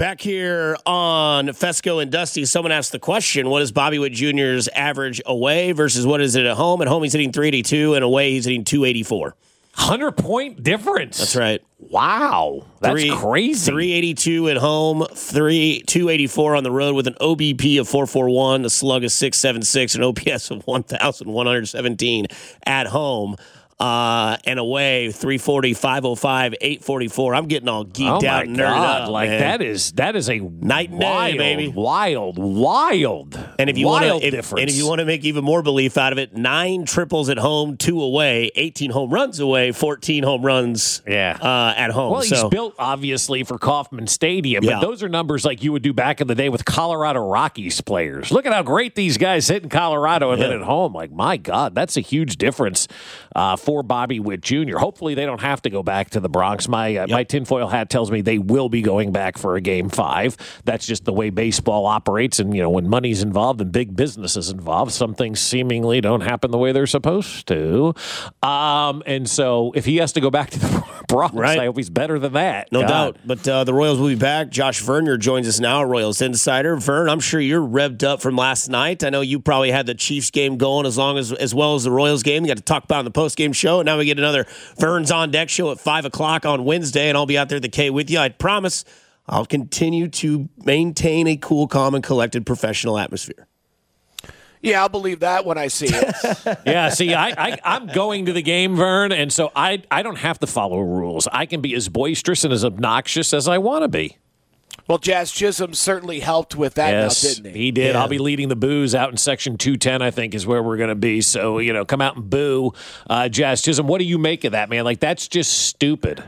Back here on Fesco and Dusty, someone asked the question, what is Bobby Witt Jr.'s average away versus what is it at home? At home, he's hitting 382, and away, he's hitting 284. 100-point difference. That's right. Wow. That's crazy. 382 at home, 284 on the road with an OBP of 441, a slug of 676, an OPS of 1,117 at home. And away, 340, 505, 844. I'm getting all geeked out and nerded up. Like man. that is a night and day, baby. Wild. And if you want difference. And if you want to make even more belief out of it, 9 triples at home, 2 away, 18 home runs away, 14 home runs at home. Well, he's built obviously for Kauffman Stadium, but those are numbers like you would do back in the day with Colorado Rockies players. Look at how great these guys hit in Colorado and then at home. Like, my God, that's a huge difference for Bobby Witt Jr. Hopefully they don't have to go back to the Bronx. My tinfoil hat tells me they will be going back for a Game 5. That's just the way baseball operates. And, when money's involved and big business is involved, some things seemingly don't happen the way they're supposed to. And so if he has to go back to the Bronx, I hope he's better than that. No doubt. But the Royals will be back. Josh Vernier joins us now, Royals insider. Vern, I'm sure you're revved up from last night. I know you probably had the Chiefs game going as well as the Royals game. You got to talk about in the post-game show. And now we get another Vern's On Deck show at 5 o'clock on Wednesday, and I'll be out there at the K with you. I promise I'll continue to maintain a cool, calm, and collected professional atmosphere. Yeah, I'll believe that when I see it. Yeah, see, I'm going to the game, Vern, and so I don't have to follow rules. I can be as boisterous and as obnoxious as I want to be. Well, Jazz Chisholm certainly helped with that now, didn't he? He did. Yeah. I'll be leading the boos out in Section 210, I think, is where we're going to be. So, come out and boo. Jazz Chisholm, what do you make of that, man? Like, that's just stupid.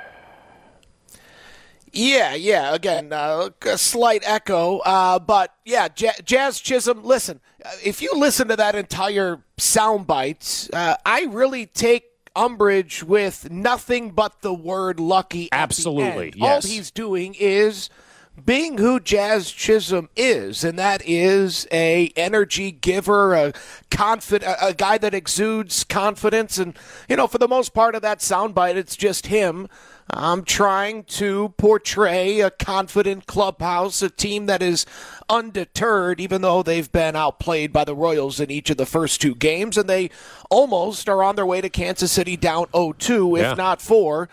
Yeah. Again, a slight echo. But, yeah, Jazz Chisholm, listen, if you listen to that entire soundbite, I really take umbrage with nothing but the word lucky. Absolutely, yes. All he's doing is being who Jazz Chisholm is, and that is a energy giver, a guy that exudes confidence. And, for the most part of that soundbite, it's just him trying to portray a confident clubhouse, a team that is undeterred, even though they've been outplayed by the Royals in each of the first 2 games, and they almost are on their way to Kansas City down 0-2, if not 4.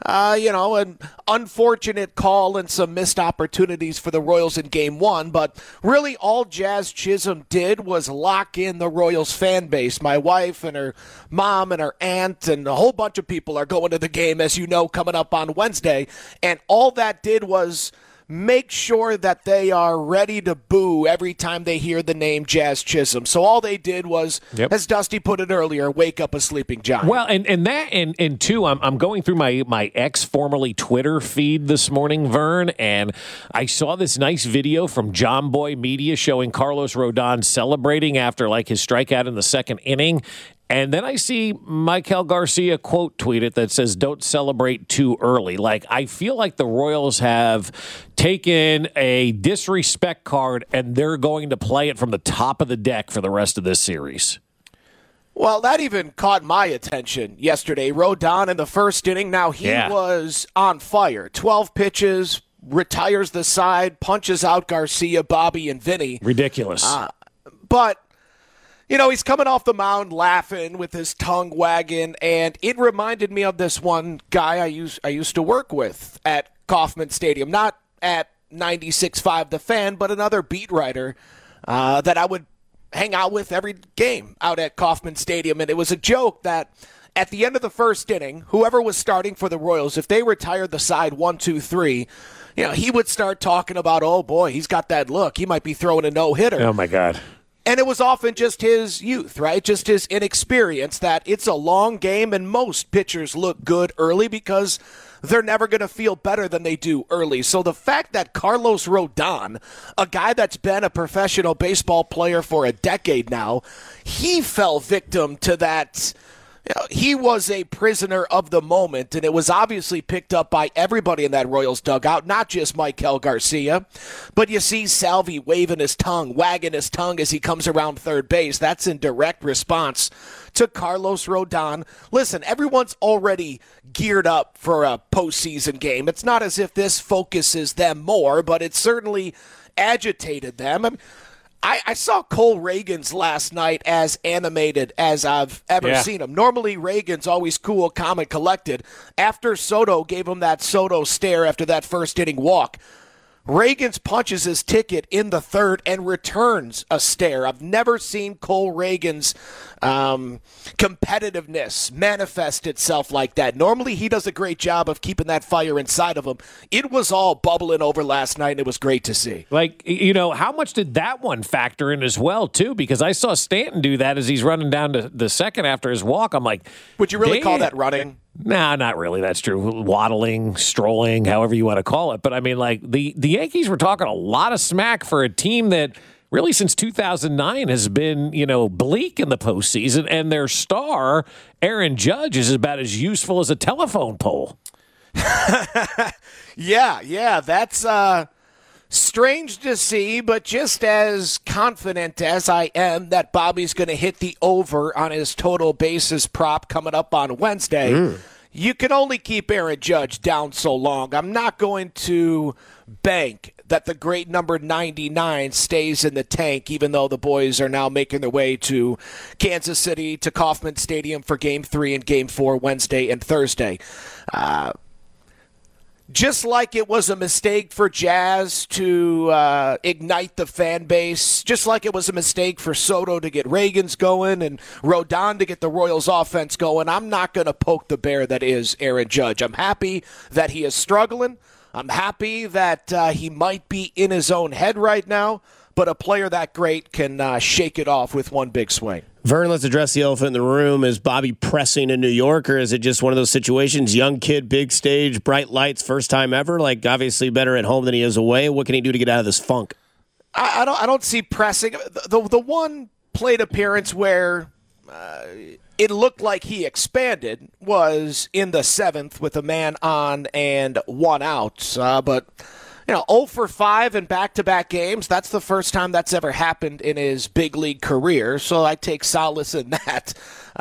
An unfortunate call and some missed opportunities for the Royals in Game 1, but really all Jazz Chisholm did was lock in the Royals fan base. My wife and her mom and her aunt and a whole bunch of people are going to the game, as you know, coming up on Wednesday, and all that did was make sure that they are ready to boo every time they hear the name Jazz Chisholm. So all they did was, as Dusty put it earlier, wake up a sleeping giant. Well, and two, I'm going through my ex formerly Twitter feed this morning, Vern, and I saw this nice video from John Boy Media showing Carlos Rodon celebrating after his strikeout in the second inning. And then I see Michael Garcia quote tweeted that says, "Don't celebrate too early." I feel like the Royals have taken a disrespect card and they're going to play it from the top of the deck for the rest of this series. Well, that even caught my attention yesterday. Rodon in the first inning. Now, he was on fire. 12 pitches, retires the side, punches out Garcia, Bobby, and Vinny. Ridiculous. But he's coming off the mound laughing with his tongue wagging, and it reminded me of this one guy I used to work with at Kauffman Stadium, not at 96.5 The Fan, but another beat writer that I would hang out with every game out at Kauffman Stadium. And it was a joke that at the end of the first inning, whoever was starting for the Royals, if they retired the side 1, 2, 3, he would start talking about, oh boy, he's got that look. He might be throwing a no-hitter. Oh my God. And it was often just his youth, right? Just his inexperience, that it's a long game and most pitchers look good early because they're never going to feel better than they do early. So the fact that Carlos Rodon, a guy that's been a professional baseball player for a decade now, he fell victim to that he was a prisoner of the moment, and it was obviously picked up by everybody in that Royals dugout, not just Michael Garcia. But you see Salvi wagging his tongue as he comes around third base. That's in direct response to Carlos Rodon. Listen, everyone's already geared up for a postseason game. It's not as if this focuses them more, but it certainly agitated them. I saw Cole Reagans last night as animated as I've ever seen him. Normally, Reagans always cool, calm, and collected. After Soto gave him that Soto stare after that first inning walk, Reagans punches his ticket in the third and returns a stare. I've never seen Cole Reagans' competitiveness manifest itself like that. Normally, he does a great job of keeping that fire inside of him. It was all bubbling over last night, and it was great to see. Like, how much did that one factor in as well, too? Because I saw Stanton do that as he's running down to the second after his walk. I'm like, would you really call that running? Nah, not really. That's true. Waddling, strolling, however you want to call it. But I mean, like, the Yankees were talking a lot of smack for a team that really since 2009 has been, bleak in the postseason. And their star, Aaron Judge, is about as useful as a telephone pole. Yeah. That's strange to see, but just as confident as I am that Bobby's going to hit the over on his total bases prop coming up on Wednesday, you can only keep Aaron Judge down so long. I'm not going to bank that the great number 99 stays in the tank, even though the boys are now making their way to Kansas City, to Kauffman Stadium for Game 3 and Game 4 Wednesday and Thursday. Just like it was a mistake for Jazz to ignite the fan base, just like it was a mistake for Soto to get Reagans going and Rodon to get the Royals offense going, I'm not going to poke the bear that is Aaron Judge. I'm happy that he is struggling. I'm happy that he might be in his own head right now, but a player that great can shake it off with one big swing. Vern, let's address the elephant in the room. Is Bobby pressing in New York, or is it just one of those situations, young kid, big stage, bright lights, first time ever, like obviously better at home than he is away? What can he do to get out of this funk? I don't see pressing. The one plate appearance where it looked like he expanded was in the seventh with a man on and one out, but 0 for 5 in back-to-back games, that's the first time that's ever happened in his big league career, so I take solace in that.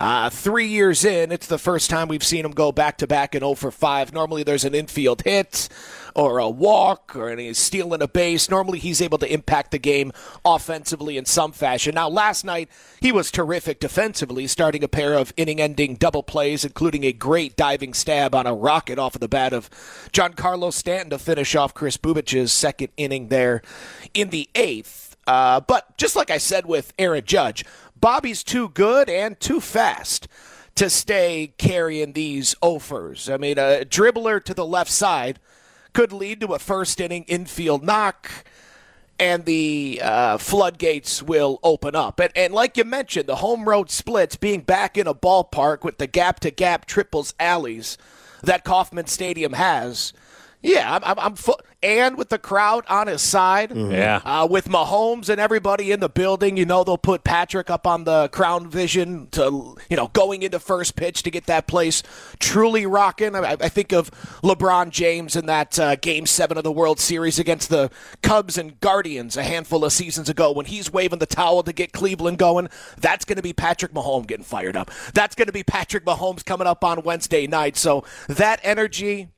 3 years in, it's the first time we've seen him go back-to-back in 0 for 5. Normally there's an infield hit or a walk or he's stealing a base. Normally he's able to impact the game offensively in some fashion. Now, last night he was terrific defensively, starting a pair of inning-ending double plays, including a great diving stab on a rocket off of the bat of Giancarlo Stanton to finish off Chris Bubic's second inning there in the eighth. But just like I said with Aaron Judge, Bobby's too good and too fast to stay carrying these offers. I mean, a dribbler to the left side could lead to a first-inning infield knock, and the floodgates will open up. And like you mentioned, the home road splits, being back in a ballpark with the gap-to-gap triples alleys that Kauffman Stadium has. Yeah, I'm and with the crowd on his side, with Mahomes and everybody in the building, they'll put Patrick up on the Crown Vision to, going into first pitch to get that place truly rocking. I think of LeBron James in that Game 7 of the World Series against the Cubs and Guardians a handful of seasons ago when he's waving the towel to get Cleveland going. That's going to be Patrick Mahomes getting fired up. That's going to be Patrick Mahomes coming up on Wednesday night. So that energy,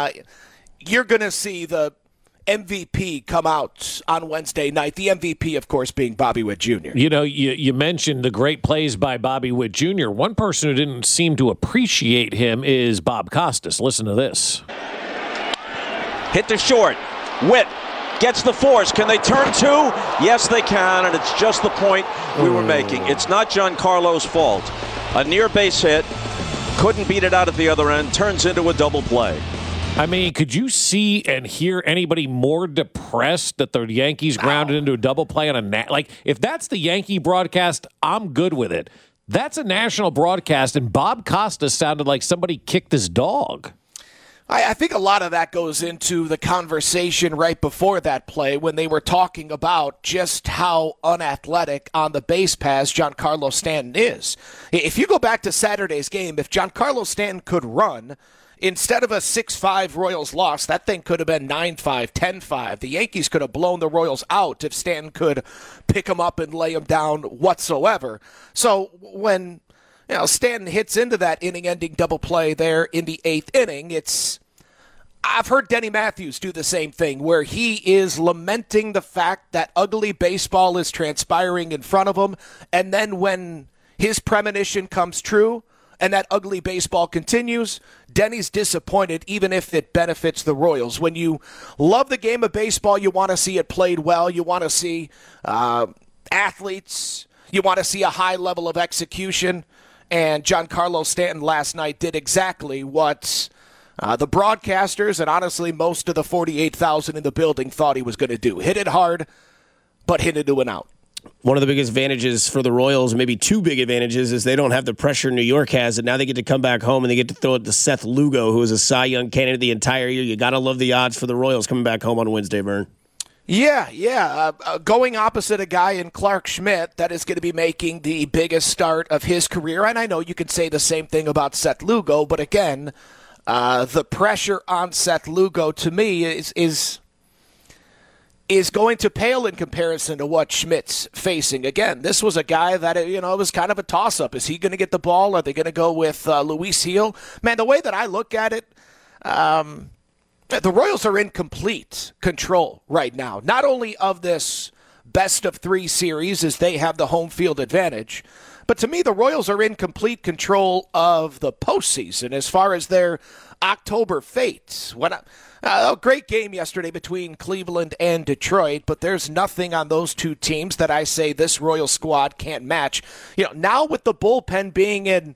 you're going to see the MVP come out on Wednesday night. The MVP, of course, being Bobby Witt Jr. You mentioned the great plays by Bobby Witt Jr. One person who didn't seem to appreciate him is Bob Costas. Listen to this. Hit to short. Witt gets the force. Can they turn two? Yes, they can, and it's just the point we were making. It's not Giancarlo's fault. A near base hit. Couldn't beat it out at the other end. Turns into a double play. I mean, could you see and hear anybody more depressed that the Yankees grounded into a double play on a if that's the Yankee broadcast, I'm good with it. That's a national broadcast, and Bob Costas sounded like somebody kicked his dog. I think a lot of that goes into the conversation right before that play when they were talking about just how unathletic on the base paths Giancarlo Stanton is. If you go back to Saturday's game, if Giancarlo Stanton could run, instead of a 6-5 Royals loss, that thing could have been 9-5, 10-5. The Yankees could have blown the Royals out if Stanton could pick him up and lay him down whatsoever. So when Stanton hits into that inning-ending double play there in the 8th inning, I've heard Denny Matthews do the same thing, where he is lamenting the fact that ugly baseball is transpiring in front of him, and then when his premonition comes true and that ugly baseball continues, Denny's disappointed even if it benefits the Royals. When you love the game of baseball, you want to see it played well. You want to see athletes. You want to see a high level of execution. And Giancarlo Stanton last night did exactly what the broadcasters and honestly most of the 48,000 in the building thought he was going to do. Hit it hard, but hit it to an out. One of the biggest advantages for the Royals, maybe two big advantages, is they don't have the pressure New York has, and now they get to come back home and they get to throw it to Seth Lugo, who is a Cy Young candidate the entire year. You got to love the odds for the Royals coming back home on Wednesday, Vern. Yeah. Going opposite a guy in Clark Schmidt that is going to be making the biggest start of his career. And I know you could say the same thing about Seth Lugo, but again, the pressure on Seth Lugo to me is going to pale in comparison to what Schmidt's facing. Again, this was a guy that, it was kind of a toss-up. Is he going to get the ball? Are they going to go with Luis Gil? Man, the way that I look at it, the Royals are in complete control right now, not only of this best-of-3 series as they have the home field advantage, but to me the Royals are in complete control of the postseason as far as their October fate. A great game yesterday between Cleveland and Detroit, but there's nothing on those two teams that I say this Royals squad can't match. Now with the bullpen being in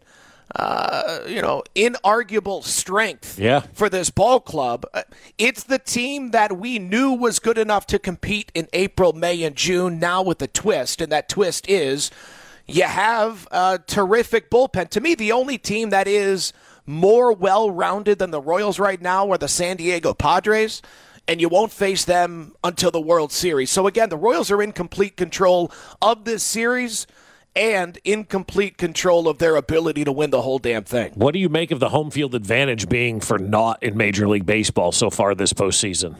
inarguable strength for this ball club. It's the team that we knew was good enough to compete in April, May, and June, now with a twist, and that twist is you have a terrific bullpen. To me, the only team that is more well-rounded than the Royals right now are the San Diego Padres, and you won't face them until the World Series. So again, the Royals are in complete control of this series and in complete control of their ability to win the whole damn thing. What do you make of the home field advantage being for naught in Major League Baseball so far this postseason?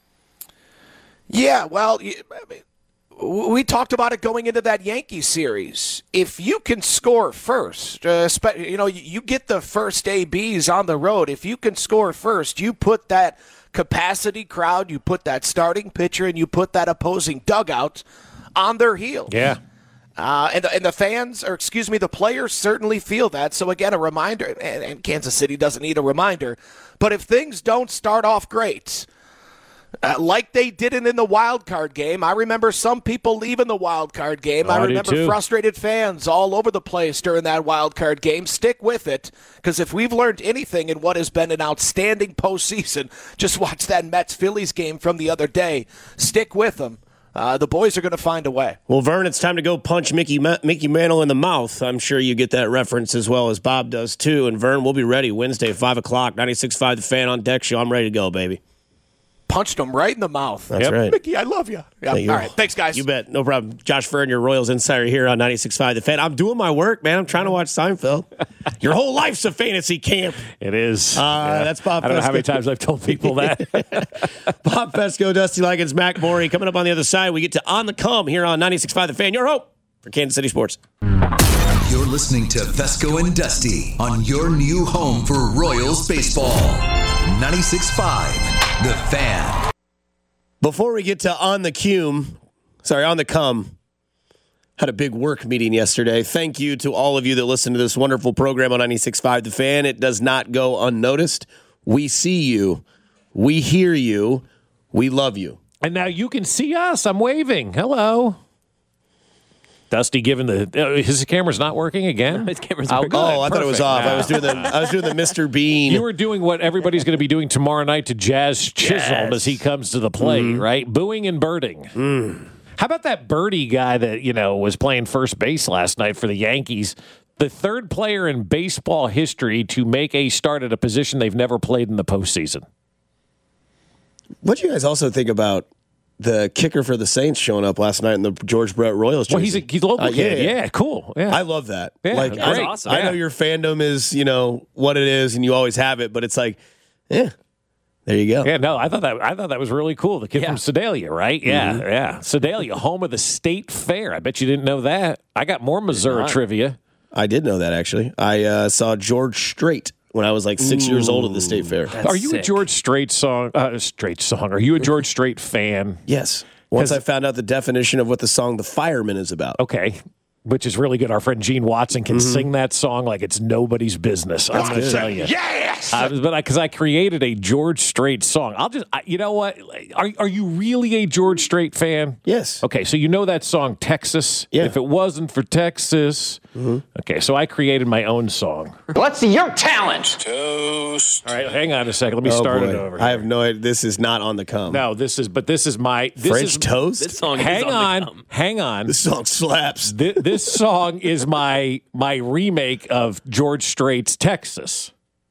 Yeah, well, we talked about it going into that Yankees series. If you can score first, you get the first ABs on the road. If you can score first, you put that capacity crowd, you put that starting pitcher, and you put that opposing dugout on their heels. Yeah. And the fans, or excuse me, the players certainly feel that. So again, a reminder, and Kansas City doesn't need a reminder, but if things don't start off great, like they didn't in the wild card game, I remember some people leaving the wild card game. I remember frustrated fans all over the place during that wild card game. Stick with it, because if we've learned anything in what has been an outstanding postseason, just watch that Mets-Phillies game from the other day. Stick with them. The boys are going to find a way. Well, Vern, it's time to go punch Mickey Mantle in the mouth. I'm sure you get that reference as well as Bob does, too. And, Vern, we'll be ready Wednesday, 5 o'clock, 96.5 The Fan on deck show. I'm ready to go, baby. Punched him right in the mouth. That's right. Mickey, I love you. Yeah. All right. Thanks, guys. You bet. No problem. Josh Vern, your Royals insider here on 96.5 The Fan. I'm doing my work, man. I'm trying to watch Seinfeld. Your whole life's a fantasy camp. It is. That's Bob Fesco. I don't know how many times I've told people that. Bob Fesco, Dusty Likens, Mac Morey. Coming up on the other side, we get to On the Come here on 96.5 The Fan. Your hope for Kansas City Sports. You're listening to Fesco and Dusty on your new home for Royals baseball. 96.5 The Fan. Before we get to On the Come, had a big work meeting yesterday. Thank you to all of you that listen to this wonderful program on 96.5 The Fan. It does not go unnoticed. We see you. We hear you. We love you. And now you can see us. I'm waving. Hello. Dusty giving his camera's not working again? His camera's working. Oh, I thought it was off. I was doing the Mr. Bean. You were doing what everybody's going to be doing tomorrow night to Jazz Chisholm as he comes to the plate, right? Booing and birding. How about that birdie guy that, was playing first base last night for the Yankees? The third player in baseball history to make a start at a position they've never played in the postseason. What do you guys also think about the kicker for the Saints showing up last night in the George Brett Royals jersey? Well, he's a local kid. Yeah, cool. Yeah. I love that. Yeah, like, that's awesome. I know your fandom is, what it is, and you always have it, but it's like, there you go. Yeah, no, I thought that was really cool. The kid from Sedalia, right? Yeah, yeah. Sedalia, home of the State Fair. I bet you didn't know that. I got more Missouri trivia. I did know that, actually. I saw George Strait when I was like 6 years old at the State Fair. Are you a George Strait song? Are you a George Strait fan? Yes. Once I found out the definition of what the song The Fireman is about. Okay. Which is really good. Our friend Gene Watson can sing that song like it's nobody's business. I'm going to tell you. Yes! Because I created a George Strait song. You know what? Are you really a George Strait fan? Yes. Okay, so you know that song, Texas? Yeah. If it wasn't for Texas. Okay, so I created my own song. What's your talent? Toast. All right, hang on a second. Let me start it over. I have no idea. This is not on the come. No, this is my... French toast? This song Hang is on the come. Hang on. This song slaps. This song is my remake of George Strait's Texas.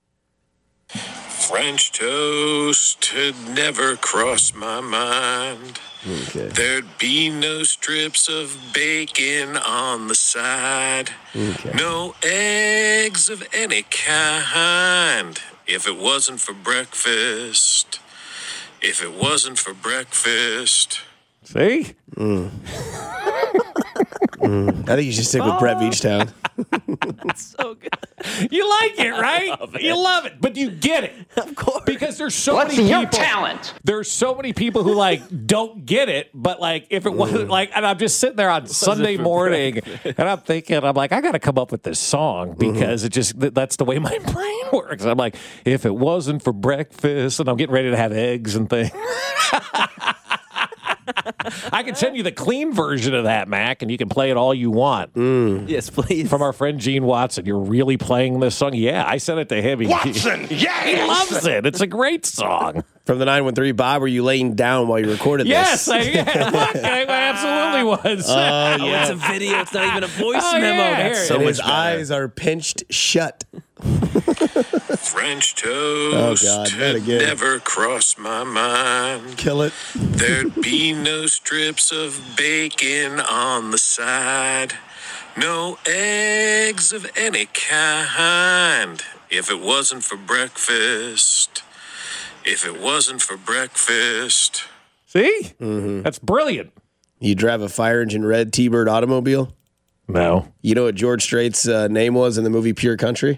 French toast had never crossed my mind. Okay. There'd be no strips of bacon on the side. Okay. No eggs of any kind. If it wasn't for breakfast. If it wasn't for breakfast. See? I think you should stick with Brett Beachtown. So good. You like it, right? You love it, but you get it. Of course. Because there's so What's many your people. talent? There's so many people who don't get it, but if it wasn't and I'm just sitting there on Sunday morning and I'm thinking, I got to come up with this song because that's the way my brain works. I'm like, if it wasn't for breakfast, and I'm getting ready to have eggs and things. I can send you the clean version of that, Mac, and you can play it all you want. Yes, please. From our friend Gene Watson. You're really playing this song? Yeah, I sent it to him. Watson, He yes! loves it. It's a great song. From the 913, Bob, were you laying down while you recorded Yes, this? I absolutely was. Oh, it's a video. It's not even a voice memo. yeah. That's so And much his better. eyes are pinched shut. French toast God, not had again. never crossed my mind. Kill it. There'd be no strips of bacon on the side. No eggs of any kind. If it wasn't for breakfast. If it wasn't for breakfast. See? That's brilliant. You drive a fire engine red T-Bird automobile? No. You know what George Strait's name was in the movie Pure Country?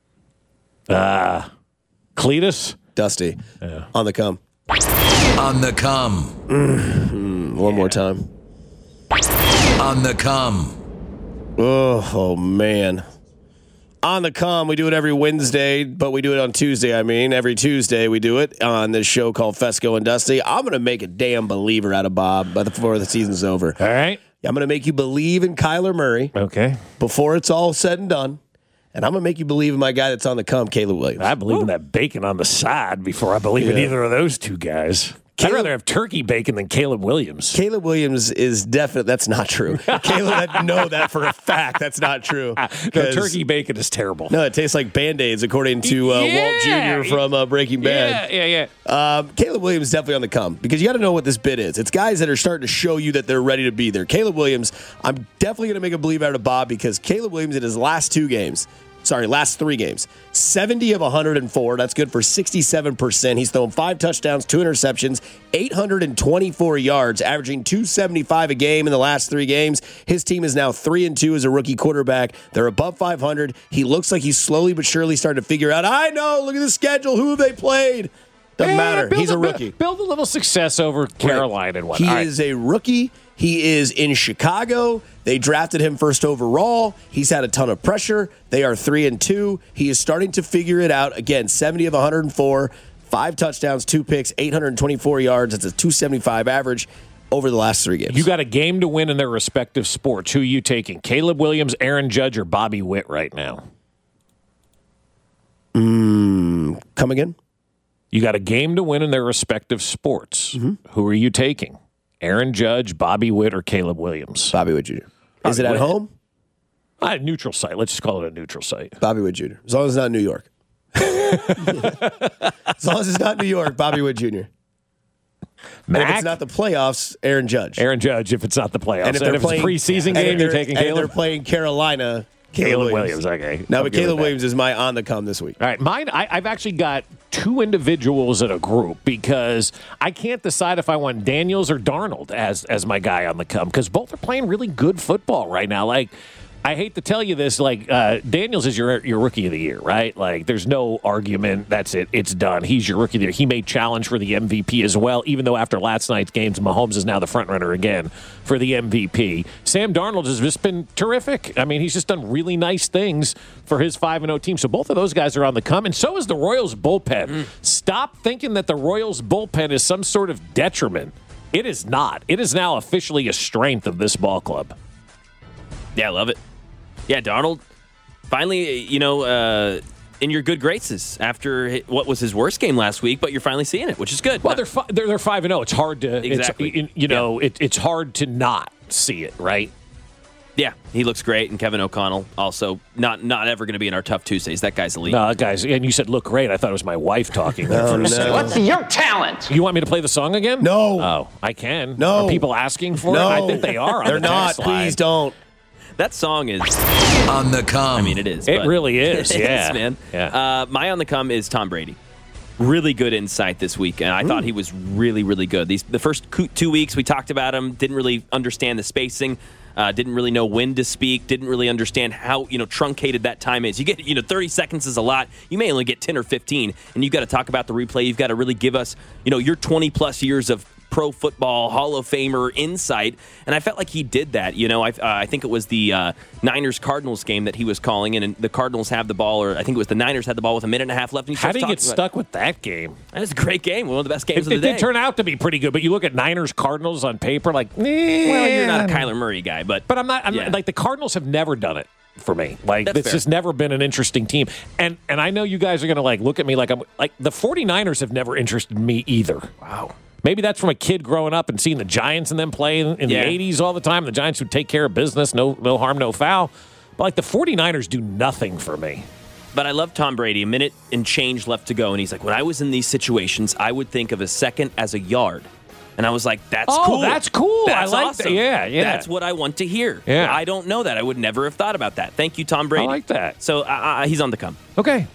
Cletus? Dusty. Yeah. On the come. On the come. One more time. On the come. Oh, man. On the come, we do it every Wednesday, but we do it on Tuesday. Every Tuesday we do it on this show called Fesco and Dusty. I'm going to make a damn believer out of Bob before the season's over. All right. I'm going to make you believe in Kyler Murray Okay. before it's all said and done. And I'm going to make you believe in my guy that's on the come, Caleb Williams. I believe in that bacon on the side before I believe in either of those two guys. I'd rather have turkey bacon than Caleb Williams. Caleb Williams is definitely, that's not true. Caleb, I know that for a fact. That's not true. No, 'Cause- turkey bacon is terrible. No, it tastes like Band-Aids, according to Walt Jr. from Breaking Bad. Yeah. Caleb Williams is definitely on the come because you got to know what this bid is. It's guys that are starting to show you that they're ready to be there. Caleb Williams, I'm definitely going to make a believe out of Bob because Caleb Williams in his last 3 games, 70 of 104. That's good for 67%. He's thrown 5 touchdowns, 2 interceptions, 824 yards, averaging 275 a game in the last 3 games. His team is now 3-2 as a rookie quarterback. They're above 500. He looks like he's slowly but surely starting to figure out, I know, look at the schedule. Who have they played? Doesn't matter. He's a rookie. Build a little success over Carolina and whatnot. He is a rookie. He is in Chicago. They drafted him first overall. He's had a ton of pressure. They are 3-2. He is starting to figure it out. Again, 70 of 104, 5 touchdowns, 2 picks, 824 yards. That's a 275 average over the last 3 games. You got a game to win in their respective sports. Who are you taking? Caleb Williams, Aaron Judge, or Bobby Witt right now? Come again? You got a game to win in their respective sports. Who are you taking? Aaron Judge, Bobby Witt, or Caleb Williams? Bobby Wood Jr. Is it at Witt. home? Neutral site. Let's just call it a neutral site. Bobby Wood Jr. As long as it's not New York. As long as it's not New York, Bobby Wood Jr. And if it's not the playoffs, Aaron Judge. Aaron Judge, if it's not the playoffs. And if it's a preseason game, you're taking Caleb. And Caleb? if they're playing Carolina, Caleb Williams. Okay. No, but Caleb Williams is my on the come this week. All right. Mine, I've actually got two individuals in a group because I can't decide if I want Daniels or Darnold as my guy on the come because both are playing really good football right now. Like, I hate to tell you this, like, Daniels is your rookie of the year, right? Like, there's no argument. That's it. It's done. He's your rookie of the year. He may challenge for the MVP as well, even though after last night's games, Mahomes is now the front runner again for the MVP. Sam Darnold has just been terrific. I mean, he's just done really nice things for his 5-0 team. So both of those guys are on the come, and so is the Royals bullpen. Stop thinking that the Royals bullpen is some sort of detriment. It is not. It is now officially a strength of this ball club. Yeah, I love it. Yeah, Darnold, finally, in your good graces after what was his worst game last week, but you're finally seeing it, which is good. Well, they're 5-0. It's hard to exactly. It's hard to not see it, right? Yeah, he looks great, and Kevin O'Connell also not ever going to be in our tough Tuesdays. That guy's elite. No, that guy's. And you said look great. I thought it was my wife talking. What's your talent? You want me to play the song again? No. Oh, I can. No. Are people asking for it? I think they are. They're not. Please don't. That song is On the come. I mean, it is. It really is. It Yeah, is, man. Yeah. My on the come is Tom Brady. Really good insight this week, and I thought he was really, really good. The first 2 weeks we talked about him, didn't really understand the spacing, didn't really know when to speak, didn't really understand how truncated that time is. You get 30 seconds is a lot. You may only get 10 or 15, and you've got to talk about the replay. You've got to really give us your 20 plus years of pro football Hall of Famer insight, and I felt like he did that. I think it was the Niners-Cardinals game that he was calling, and the Cardinals have the ball, or I think it was the Niners had the ball with a minute and a half left. And How did he get stuck with that game? That was a great game, one of the best games of the It day. did turn out to be pretty good, but you look at Niners-Cardinals on paper, like, Well, you're not a Kyler Murray guy, but I'm not. Like the Cardinals have never done it for me. Like That's it's fair. just never been an interesting team. And I know you guys are going to look at me like I'm like the 49ers have never interested me either. Wow. Maybe that's from a kid growing up and seeing the Giants and them play in the 80s all the time. The Giants would take care of business, no harm, no foul. But the 49ers do nothing for me. But I love Tom Brady. A minute and change left to go, and he's like, when I was in these situations, I would think of a second as a yard. And I was like, that's cool. That's cool. That's I like awesome. that. Yeah. That's what I want to hear. Yeah. I don't know that. I would never have thought about that. Thank you, Tom Brady. I like that. So he's on the come. Okay.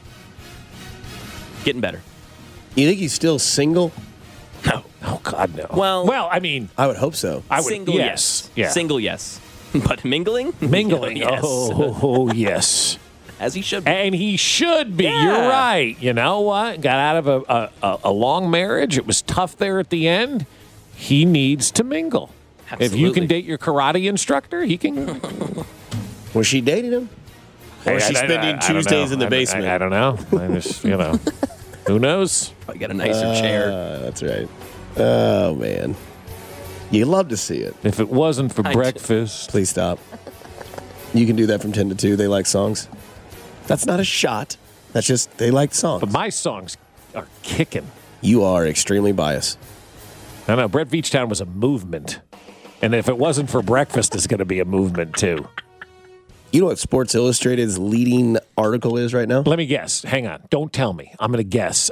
Getting better. You think he's still single? No. Oh, God, no. Well, I mean, I would hope so. I would. Single, yes. Yeah. Single, yes. But mingling? Mingling. Yes. Oh, yes. As he should be. And he should be. Yeah. You're right. You know what? Got out of a long marriage. It was tough there at the end. He needs to mingle. Absolutely. If you can date your karate instructor, he can. Was she dating him? Or was she spending Tuesdays in the basement? I don't know. I just, who knows? I got a nicer chair. That's right. Oh, man. You love to see it. If it wasn't for I breakfast. Please stop. You can do that from 10 to 2. They like songs. That's not a shot. That's just they like songs. But my songs are kicking. You are extremely biased. I know. Brett Veachtown was a movement. And if it wasn't for breakfast, it's going to be a movement, too. You know what Sports Illustrated's leading article is right now? Let me guess. Hang on. Don't tell me. I'm going to guess.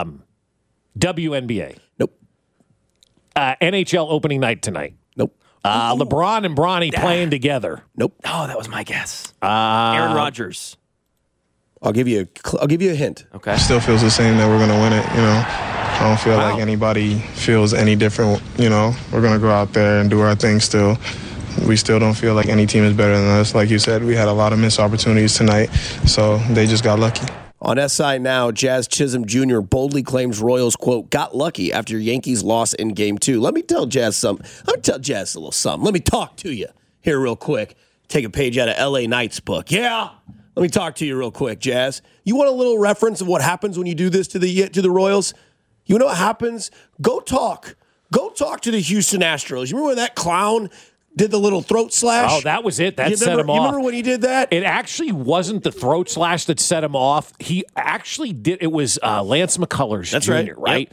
WNBA. Nope. NHL opening night tonight. Nope. LeBron and Bronny playing together. Nope. Oh, that was my guess. Aaron Rodgers. I'll give you a hint. Okay. Still feels the same that we're going to win it, I don't feel like anybody feels any different, We're going to go out there and do our thing still. We still don't feel like any team is better than us. Like you said, we had a lot of missed opportunities tonight, so they just got lucky. On SI Now, Jazz Chisholm Jr. boldly claims Royals, quote, got lucky after Yankees loss in Game 2. Let me tell Jazz something. Let me tell Jazz a little something. Let me talk to you here real quick. Take a page out of L.A. Knight's book. Yeah. Let me talk to you real quick, Jazz. You want a little reference of what happens when you do this to the Royals? You know what happens? Go talk to the Houston Astros. You remember when that clown did the little throat slash? Oh, that was it. That set him off. You remember when he did that? It actually wasn't the throat slash that set him off. He actually did. It was Lance McCullers That's Jr., right? Yep.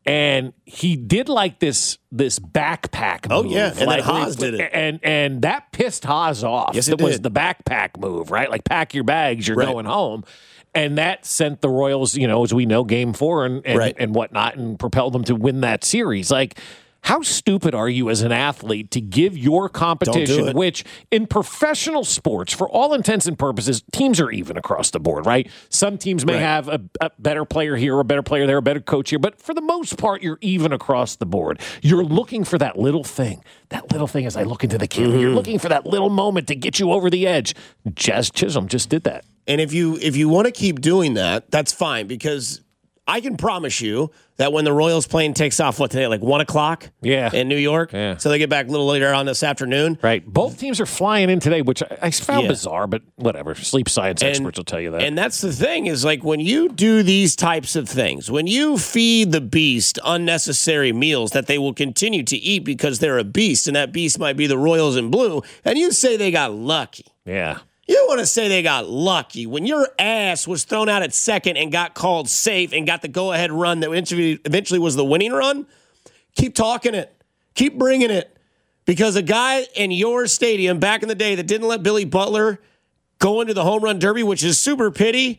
And he did like this backpack move. Oh, yeah. And then Haas did it. And that pissed Haas off. Yes, it was did. the backpack move, right? Like, pack your bags, you're going home. And that sent the Royals, as we know, Game 4 and whatnot, and propelled them to win that series. Like, how stupid are you as an athlete to give your competition, which in professional sports, for all intents and purposes, teams are even across the board, right? Some teams may have a better player here, a better player there, a better coach here, but for the most part, you're even across the board. You're looking for that little thing. That little thing, as I look into the camera, you're looking for that little moment to get you over the edge. Jazz Chisholm just did that. And if you want to keep doing that, that's fine, because I can promise you that when the Royals plane takes off, today, like 1 o'clock in New York? Yeah. So they get back a little later on this afternoon. Right. Both teams are flying in today, which I found bizarre, but whatever. Sleep science experts will tell you that. And that's the thing, is like when you do these types of things, when you feed the beast unnecessary meals that they will continue to eat because they're a beast, and that beast might be the Royals in blue, and you say they got lucky. Yeah. You want to say they got lucky when your ass was thrown out at second and got called safe and got the go-ahead run that eventually was the winning run? Keep talking it. Keep bringing it. Because a guy in your stadium back in the day that didn't let Billy Butler go into the home run derby, which is super pity,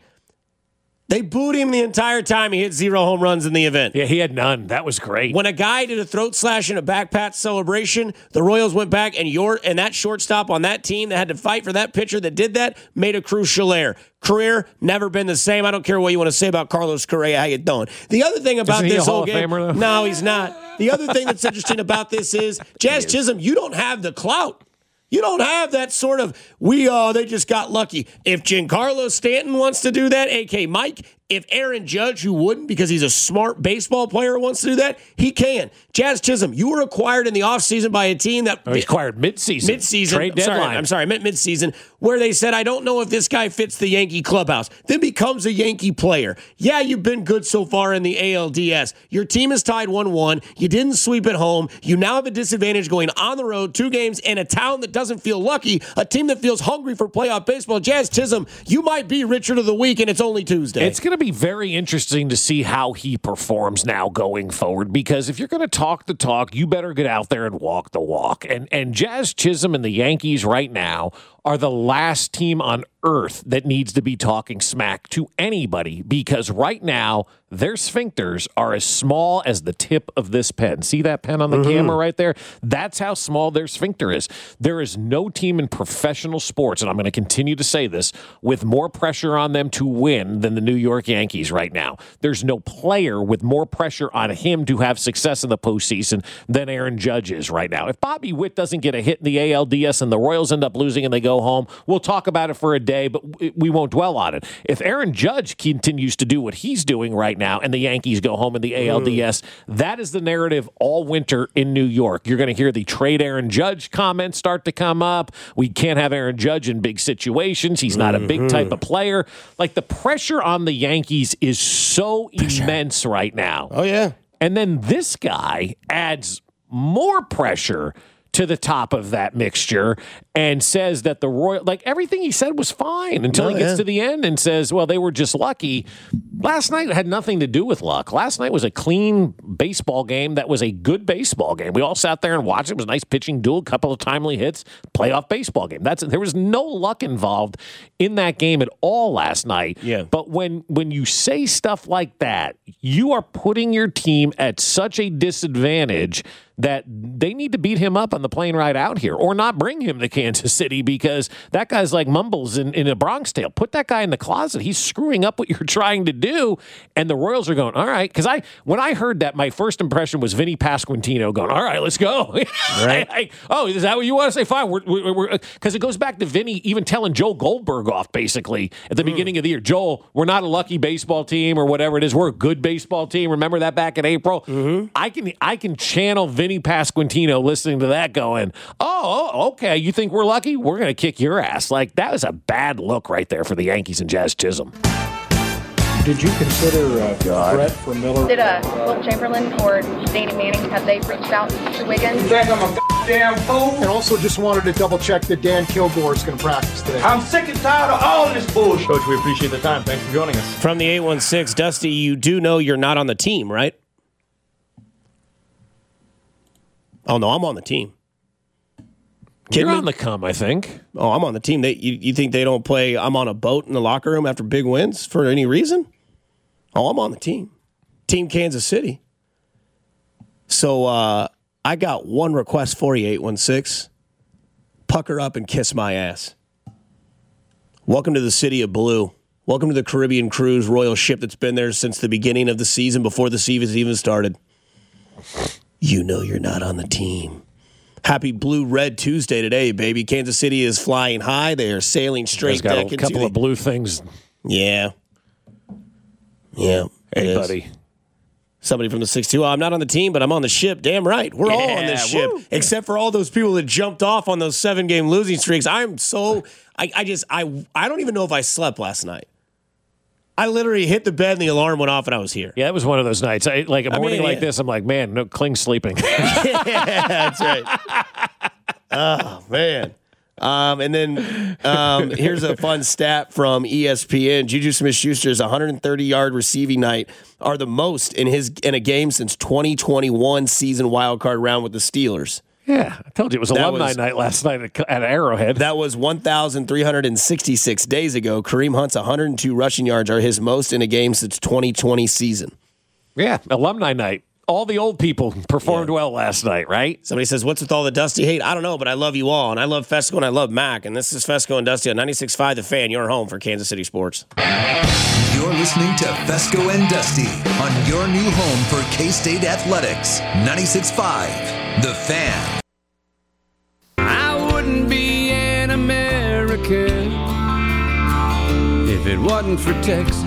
they booed him the entire time. He hit 0 home runs in the event. Yeah, he had none. That was great. When a guy did a throat slash in a back pat celebration, the Royals went back, and that shortstop on that team that had to fight for that pitcher that did that made a crucial error. Career, never been the same. I don't care what you want to say about Carlos Correa. How you doing? The other thing about Isn't he this a whole Hall of game, Famer, though? no, he's not. The other thing that's interesting about this is, Jazz Chisholm, you don't have the clout. You don't have that sort of, they just got lucky. If Giancarlo Stanton wants to do that, a.k.a. Mike, if Aaron Judge, who wouldn't because he's a smart baseball player, wants to do that, he can. Jazz Chisholm, you were acquired in the offseason by a team that... he's acquired midseason. Trade deadline. I meant midseason, where they said, I don't know if this guy fits the Yankee clubhouse. Then becomes a Yankee player. Yeah, you've been good so far in the ALDS. Your team is tied 1-1. You didn't sweep at home. You now have a disadvantage going on the road, 2 games, in a town that doesn't feel lucky, a team that feels hungry for playoff baseball. Jazz Chisholm, you might be Richard of the Week, and it's only Tuesday. It's going to be very interesting to see how he performs now going forward, because if you're going to talk the talk, you better get out there and walk the walk. And Jazz Chisholm and the Yankees right now are the last team on earth that needs to be talking smack to anybody, because right now their sphincters are as small as the tip of this pen. See that pen on the camera right there? That's how small their sphincter is. There is no team in professional sports, and I'm going to continue to say this, with more pressure on them to win than the New York Yankees right now. There's no player with more pressure on him to have success in the postseason than Aaron Judge is right now. If Bobby Witt doesn't get a hit in the ALDS and the Royals end up losing and they go home, we'll talk about it for a day, but we won't dwell on it. If Aaron Judge continues to do what he's doing right now and the Yankees go home in the ALDS, that is the narrative all winter in New York. You're going to hear the trade Aaron Judge comments start to come up. We can't have Aaron Judge in big situations. He's not a big type of player. Like, the pressure on the Yankees is so immense right now. Oh, yeah. And then this guy adds more pressure to the top of that mixture and says that the Royal, like, everything he said was fine until he gets to the end and says, well, they were just lucky. Last night had nothing to do with luck. Last night was a clean baseball game that was a good baseball game. We all sat there and watched it. It was a nice pitching duel, a couple of timely hits, playoff baseball game. There was no luck involved in that game at all last night. Yeah. But when you say stuff like that, you are putting your team at such a disadvantage that they need to beat him up on the plane ride out here, or not bring him to Kansas City, because that guy's like Mumbles in a Bronx Tale. Put that guy in the closet. He's screwing up what you're trying to do. And the Royals are going, all right. Because when I heard that, my first impression was Vinny Pasquantino going, all right, let's go. Right? Is that what you want to say? Fine. Because it goes back to Vinny even telling Joel Goldberg off, basically, at the beginning of the year. Joel, we're not a lucky baseball team or whatever it is. We're a good baseball team. Remember that back in April? I can channel Vinny Pasquantino listening to that going, oh, okay, you think we're lucky? We're going to kick your ass. Like, that was a bad look right there for the Yankees and Jazz Chisholm. Did you consider Brett for Miller? Did Will Chamberlain or Danny Manning, have they reached out to Wiggins? You think I'm a goddamn fool? And also just wanted to double check that Dan Kilgore is going to practice today. I'm sick and tired of all this bullshit. Coach, we appreciate the time. Thanks for joining us. From the 816, Dusty, you do know you're not on the team, right? Oh, no, I'm on the team. You're on the come, I think. Oh, I'm on the team. You think they don't play I'm on a boat in the locker room after big wins for any reason? Oh, I'm on the team. Team Kansas City. So I got one request for you, 816. Pucker up and kiss my ass. Welcome to the city of blue. Welcome to the Caribbean Cruise Royal ship that's been there since the beginning of the season, before the season even started. You know you're not on the team. Happy Blue Red Tuesday today, baby. Kansas City is flying high. They are sailing straight got deck a couple of blue things. Yeah. Yeah. Hey, buddy. Somebody from the 6-2. I'm not on the team, but I'm on the ship. Damn right. We're all on this ship, except for all those people that jumped off on those 7-game losing streaks. I'm so I don't even know if I slept last night. I literally hit the bed and the alarm went off and I was here. Yeah, it was one of those nights. Like a morning like this, I'm like, man, no Kling's sleeping. Yeah, that's right. Oh, man. And then here's a fun stat from ESPN. Juju Smith-Schuster's 130-yard receiving night are the most in a game since 2021 season wildcard round with the Steelers. Yeah, I told you it was alumni night last night at Arrowhead. That was 1,366 days ago. Kareem Hunt's 102 rushing yards are his most in a game since 2020 season. Yeah, alumni night. All the old people performed well last night, right? Somebody says, what's with all the Dusty hate? I don't know, but I love you all. And I love Fesco and I love Mac. And this is Fesco and Dusty on 96.5 The Fan, your home for Kansas City sports. You're listening to Fesco and Dusty on your new home for K-State Athletics. 96.5 The Fan. I wouldn't be an American if it wasn't for Texas.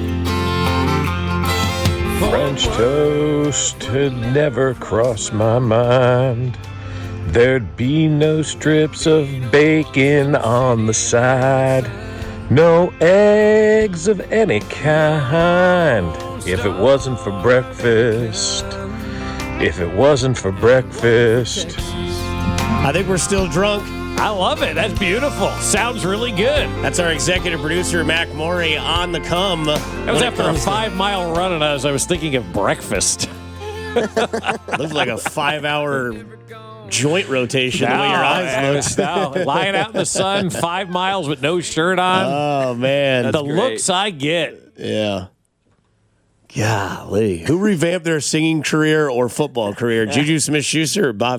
French toast had never crossed my mind. There'd be no strips of bacon on the side. No eggs of any kind. If it wasn't for breakfast. If it wasn't for breakfast. I think we're still drunk. I love it. That's beautiful. Sounds really good. That's our executive producer, Mac Morey, on the come. That was after a 5-mile run, and I was thinking of breakfast. Looked like a 5-hour joint rotation, the way your eyes looked. Lying out in the sun, 5 miles with no shirt on. Oh, man. The looks I get. Yeah. Golly. Who revamped their singing career or football career? Juju Smith-Schuster or Bob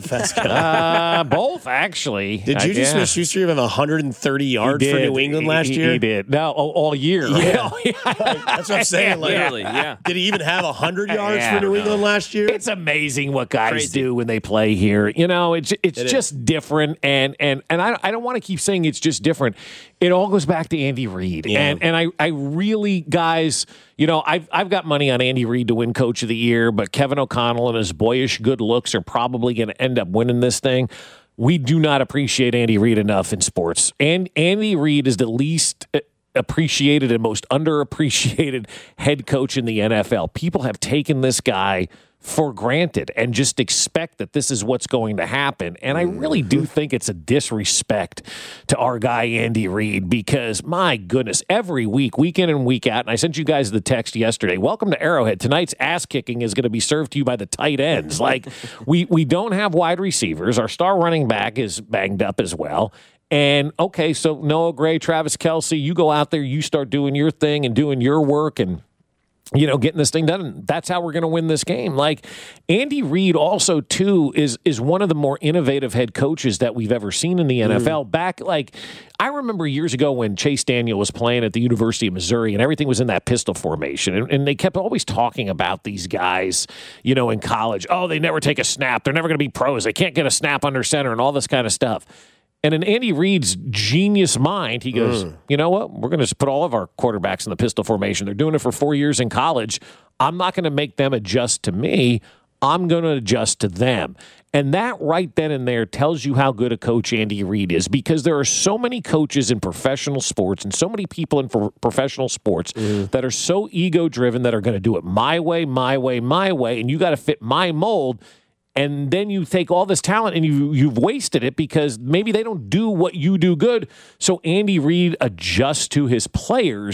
Fesco? Both, actually. Did Juju Smith-Schuster even have 130 yards for New England last year? He did. No, all year. Yeah. That's what I'm saying. Literally, yeah. Did he even have 100 yards for New England last year? It's amazing what guys do when they play here. You know, it's just different. And I don't want to keep saying it's just different. It all goes back to Andy Reid. Yeah. And I really, guys, you know, I've got money on Andy Reid to win Coach of the Year, but Kevin O'Connell and his boyish good looks are probably going to end up winning this thing. We do not appreciate Andy Reid enough in sports. And Andy Reid is the least appreciated and most underappreciated head coach in the NFL. People have taken this guy for granted and just expect that this is what's going to happen. And I really do think it's a disrespect to our guy, Andy Reid, because my goodness, every week, week in and week out, and I sent you guys the text yesterday, welcome to Arrowhead. Tonight's ass kicking is going to be served to you by the tight ends. Like, we don't have wide receivers. Our star running back is banged up as well. And, okay, so Noah Gray, Travis Kelce, you go out there, you start doing your thing and doing your work and, you know, getting this thing done. That's how we're going to win this game. Like, Andy Reid also, too, is one of the more innovative head coaches that we've ever seen in the NFL. Back, like, I remember years ago when Chase Daniel was playing at the University of Missouri and everything was in that pistol formation. And they kept always talking about these guys, you know, in college. Oh, they never take a snap. They're never going to be pros. They can't get a snap under center and all this kind of stuff. And in Andy Reid's genius mind, he goes, you know what? We're going to just put all of our quarterbacks in the pistol formation. They're doing it for 4 years in college. I'm not going to make them adjust to me. I'm going to adjust to them. And that right then and there tells you how good a coach Andy Reid is, because there are so many coaches in professional sports and so many people in professional sports that are so ego-driven that are going to do it my way, my way, my way, and you got to fit my mold. And then you take all this talent and you've wasted it because maybe they don't do what you do good. So Andy Reid adjusts to his players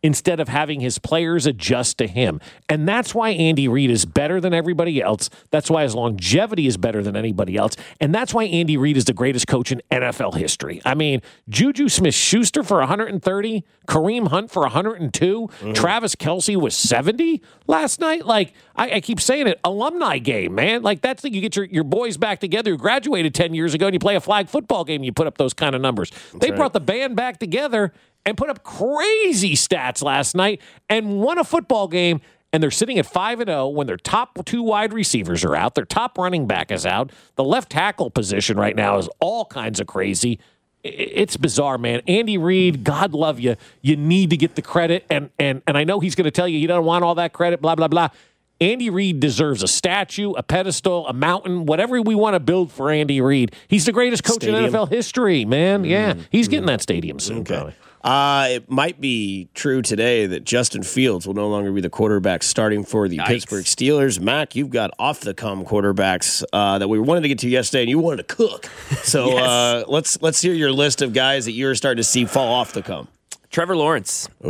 instead of having his players adjust to him. And that's why Andy Reid is better than everybody else. That's why his longevity is better than anybody else. And that's why Andy Reid is the greatest coach in NFL history. I mean, Juju Smith-Schuster for 130, Kareem Hunt for 102, Travis Kelce was 70 last night. Like, I keep saying it, alumni game, man. Like, that's you get your boys back together who graduated 10 years ago and you play a flag football game, you put up those kind of numbers. They brought the band back together and put up crazy stats last night and won a football game, and they're sitting at 5-0 when their top 2 wide receivers are out, their top running back is out, the left tackle position right now is all kinds of crazy. It's bizarre, man. Andy Reid, God love you. You need to get the credit, and I know he's going to tell you he doesn't want all that credit, blah, blah, blah. Andy Reid deserves a statue, a pedestal, a mountain, whatever we want to build for Andy Reid. He's the greatest coach in NFL history, man. Yeah, he's getting that stadium soon, probably. It might be true today that Justin Fields will no longer be the quarterback starting for the Pittsburgh Steelers. Mac, you've got off-the-come quarterbacks that we wanted to get to yesterday, and you wanted to cook. So let's hear your list of guys that you're starting to see fall off the come. Trevor Lawrence. What?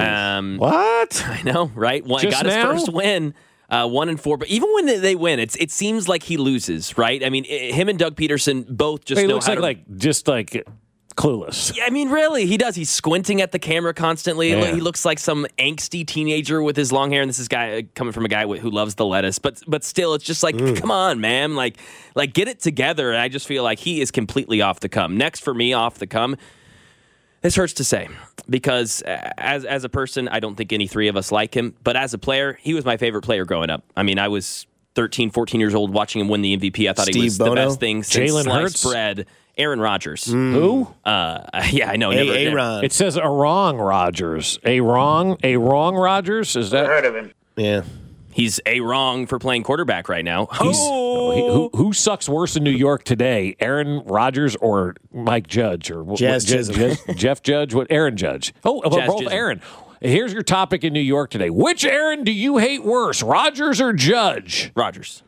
I know, right? Got his first win. 1-4, but even when they win, it seems like he loses, right? I mean, him and Doug Peterson both just know how to clueless. Yeah, I mean, really, he does. He's squinting at the camera constantly. Yeah. He looks like some angsty teenager with his long hair, and this is coming from a guy who loves the lettuce. But still, it's just like, come on, man, like get it together. And I just feel like he is completely off the come. Next for me, off the come. This hurts to say because as a person, I don't think any three of us like him. But as a player, he was my favorite player growing up. I mean, I was 13, 14 years old watching him win the MVP. I thought he was the best thing since sliced bread. Aaron Rodgers. Who? Yeah, I know. Aaron. It says a wrong Rodgers. A wrong Rodgers? Is that? I heard of him. Yeah. He's a wrong for playing quarterback right now. Who sucks worse in New York today? Aaron Rodgers or Mike Judge? Or Jeff Judge? What? Aaron Judge. Both Chisholm. Aaron. Here's your topic in New York today. Which Aaron do you hate worse, Rodgers or Judge? Rodgers.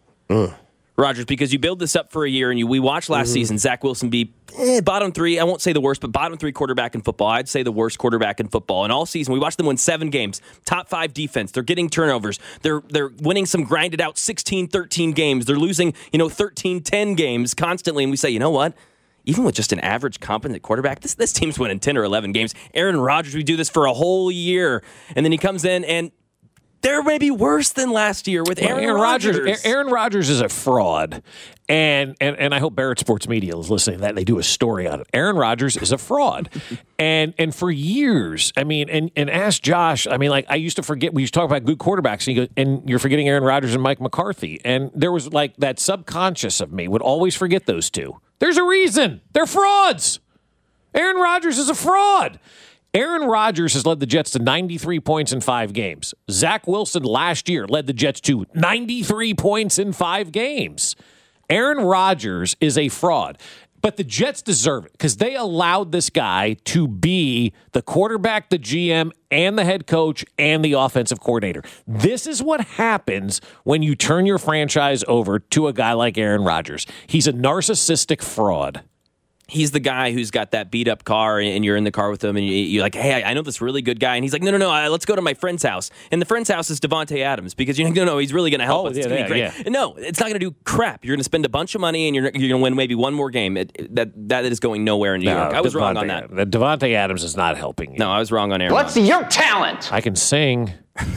Rodgers, because you build this up for a year, and we watched last season Zach Wilson be bottom 3. I won't say the worst, but bottom 3 quarterback in football. I'd say the worst quarterback in football. And all season, we watched them win 7 games, top 5 defense. They're getting turnovers. They're winning some grinded out 16-13 games. They're losing 13-10 games constantly. And we say, you know what? Even with just an average competent quarterback, this team's winning 10 or 11 games. Aaron Rodgers, we do this for a whole year, and then he comes in and they're maybe worse than last year with Aaron Rodgers. Aaron Rodgers is a fraud. And I hope Barrett Sports Media is listening to that. They do a story on it. Aaron Rodgers is a fraud. and for years, I mean, and ask Josh, I mean, like, I used to forget, we used to talk about good quarterbacks, and, you go, and you're forgetting Aaron Rodgers and Mike McCarthy. And there was like that subconscious of me would always forget those two. There's a reason. They're frauds. Aaron Rodgers is a fraud. Aaron Rodgers has led the Jets to 93 points in 5 games. Zach Wilson last year led the Jets to 93 points in 5 games. Aaron Rodgers is a fraud. But the Jets deserve it because they allowed this guy to be the quarterback, the GM, and the head coach, and the offensive coordinator. This is what happens when you turn your franchise over to a guy like Aaron Rodgers. He's a narcissistic fraud. He's the guy who's got that beat up car and you're in the car with him and you're like, hey, I know this really good guy. And he's like, no, let's go to my friend's house. And the friend's house is Devontae Adams because you're like, no, he's really going to help us. It's going to be great. Yeah. No, it's not going to do crap. You're going to spend a bunch of money and you're going to win maybe one more game. That is going nowhere in New York. I was wrong on that. Devontae Adams is not helping you. No, I was wrong on Aaron. What's your talent? I can sing.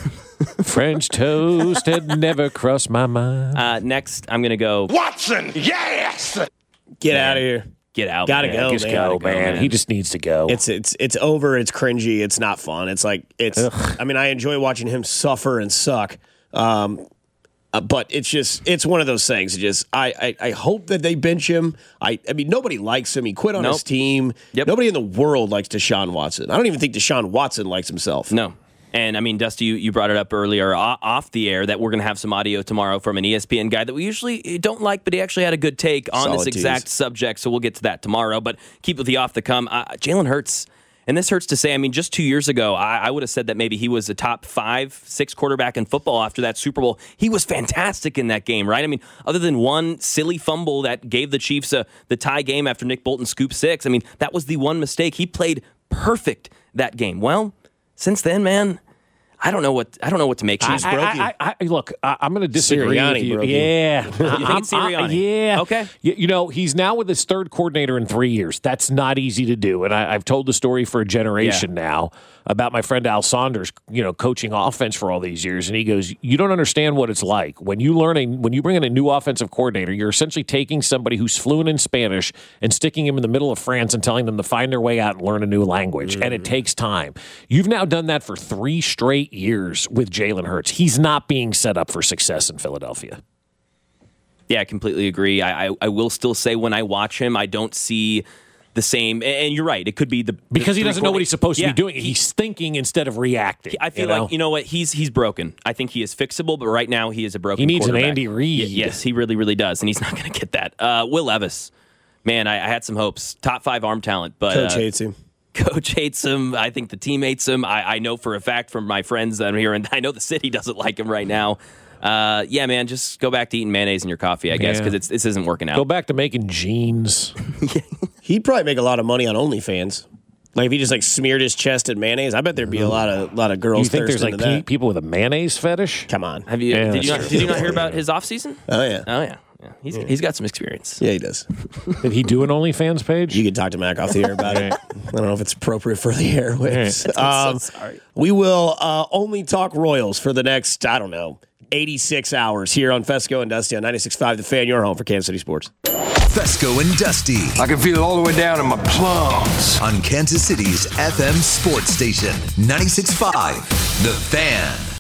French toast had never crossed my mind. Next, I'm going to go. Watson, yes! Get out of here. Get out. Gotta go, just man. Go, man. He just needs to go. It's over. It's cringy. It's not fun. It's like I mean, I enjoy watching him suffer and suck. But it's one of those things. I hope that they bench him. I mean, nobody likes him. He quit on his team. Yep. Nobody in the world likes Deshaun Watson. I don't even think Deshaun Watson likes himself. No. And, I mean, Dusty, you brought it up earlier off the air that we're going to have some audio tomorrow from an ESPN guy that we usually don't like, but he actually had a good take on this exact subject, so we'll get to that tomorrow. But keep with the off the come. Jalen Hurts, and this hurts to say, I mean, just 2 years ago, I would have said that maybe he was a top 5-6 quarterback in football after that Super Bowl. He was fantastic in that game, right? I mean, other than one silly fumble that gave the Chiefs the tie game after Nick Bolton scooped 6, I mean, that was the one mistake. He played perfect that game. Well, since then, man, I don't know what to make. She's broke you. Look, I'm going to disagree with you. Yeah. You think it's Sirianni? Yeah. Okay. He's now with his third coordinator in 3 years. That's not easy to do. And I've told the story for a generation now about my friend Al Saunders, coaching offense for all these years. And he goes, you don't understand what it's like. When you bring in a new offensive coordinator, you're essentially taking somebody who's fluent in Spanish and sticking him in the middle of France and telling them to find their way out and learn a new language. And it takes time. You've now done that for 3 straight years with Jalen Hurts. He's not being set up for success in Philadelphia. Yeah, I completely agree. I will still say when I watch him, I don't see the same. And you're right. It could be because he doesn't know what he's supposed to be doing. He's thinking instead of reacting. I feel like, what? He's broken. I think he is fixable, but right now he is a broken He needs an quarterback. Andy Reid. Yes, he really, really does. And he's not going to get that. Will Levis. Man, I had some hopes. Top 5 arm talent. But Coach hates him. Coach hates him. I think the team hates him. I know for a fact from my friends that I'm here, and I know the city doesn't like him right now. Yeah, man, just go back to eating mayonnaise in your coffee, I guess, because this isn't working out. Go back to making jeans. He'd probably make a lot of money on OnlyFans. Like if he just smeared his chest in mayonnaise, I bet there'd be a lot of girls. You think there's that. people with a mayonnaise fetish? Come on, have you? Did you not hear about his off season? Oh yeah. Yeah. He's got some experience. Yeah, he does. Did he do an OnlyFans page? You can talk to Mac off the air about it. I don't know if it's appropriate for the airwaves. I'm so sorry. We will only talk Royals for the next 86 hours here on Fesco and Dusty on 96.5 The Fan, your home for Kansas City sports. Fesco and Dusty. I can feel it all the way down in my plums. On Kansas City's FM sports station, 96.5 The Fan.